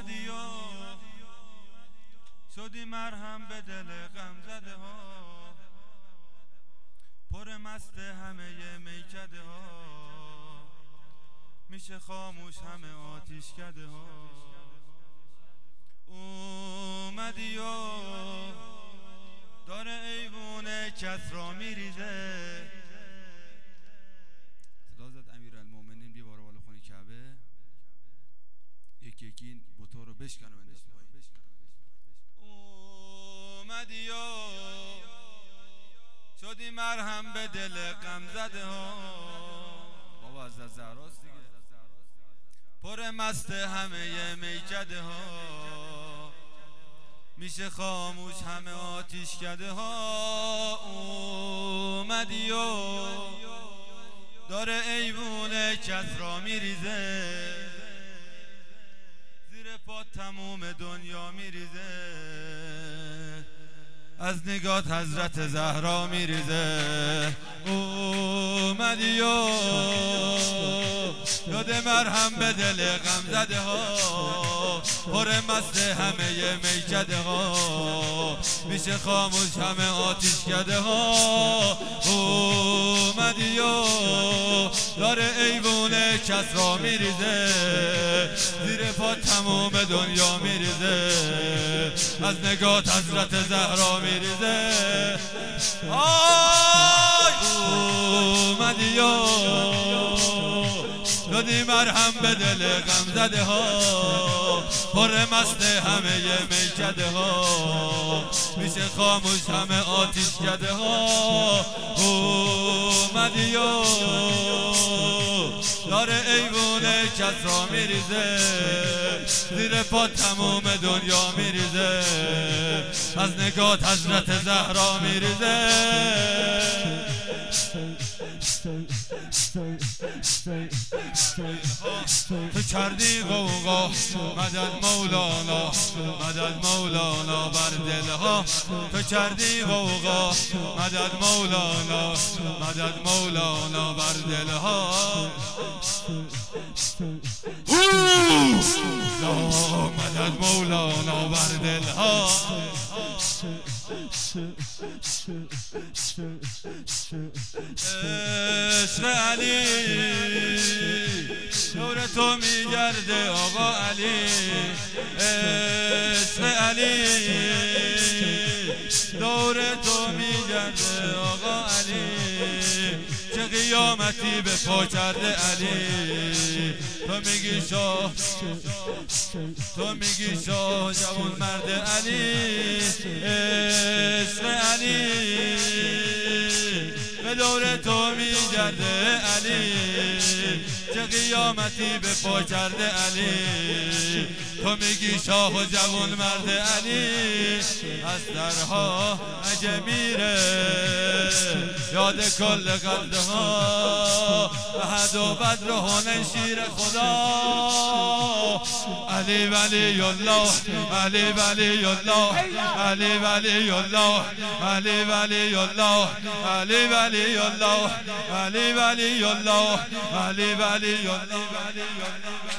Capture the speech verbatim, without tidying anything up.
اومدی و شدی مرهم به دل غم زده ها، پر مست همه میکده ها، میشه خاموش همه آتیش کده ها. اومدی و داره ایوونه کس را میریزه. صدا زد امیرالمومنین بیا بارا بالا خونه کعبه، یکی یکی این بوتا رو بشکن و بنداز پایین. اومدی و شدی مرهم به دل غم زده ها، بابا از زهراست دیگه، پر مست همه میکده ها، میشه خاموش همه آتیش کده ها. اومدی و داره ایوونه کس را میریزه، زیر پا تموم دنیا میریزه، از نگات حضرت زهرا میریزه. اومدی و داده مرهم به دل غم زده ها، پر مست همه میکده ها، میشه خاموش همه آتیش کده ها. اومدی و داره ایوونه کس را میریزه، زیر پا تموم دنیا میریزه، از نگات حضرت زهرا میریزه. آی اومدی و دادی مرهم به دل غم زده ها، پر مست همه میکده ها، میشه خاموش همه آتیش کده ها. اومدی و داره ایوونه کس را میریزه، زیر پا تموم دنیا میریزه، از نگات حضرت زهرا میریزه. تو کردی غوغا مدد مولانا، مدد مولانا بر دلها، تو کردی غوغا مدد مولانا، مدد مولانا بر دلها. مدد مولانا بر دلها. عشق علی دور تو میگرده آقا علی، عشق علی دور تو میگرده آقا علی، چه قیامتی به پا کرده علی. تو میگی شاه، تو میگی شاه جوان مرد علی، عشق علی به دور تو میگرده علی، چه قیامتی به پا کرده علی. تو میگی شاه و جوان مرد علی، از درها اگه میره یاد کل قدها، احد و بدر و هنن شیر خدا. علی ولی الله، علی ولی الله، علی ولی الله، علی ولی الله، علی ولی الله، علی ولی الله، علی ولی الله.